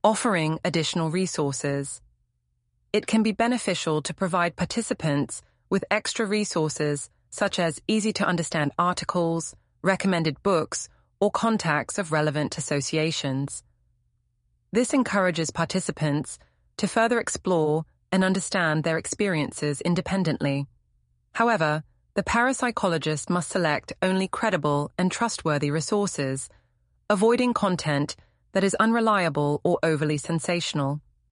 offering additional resources. It can be beneficial to provide participants with extra resources such as easy-to-understand articles, recommended books, or contacts of relevant associations. This encourages participants to further explore and understand their experiences independently. However, the parapsychologist must select only credible and trustworthy resources, avoiding content that is unreliable or overly sensational.